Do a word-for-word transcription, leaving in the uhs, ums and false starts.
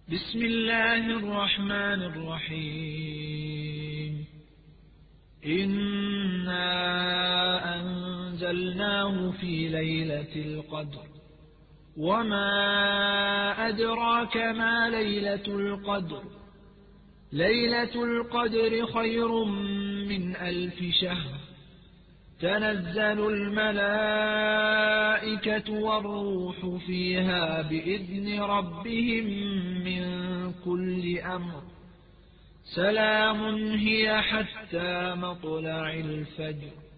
بسم الله الرحمن الرحيم إنا أنزلناه في ليلة القدر وما أدراك ما ليلة القدر ليلة القدر خير من ألف شهر تنزل الملائكة والروح فيها بإذن ربهم من كل أمر سلام هي حتى مطلع الفجر.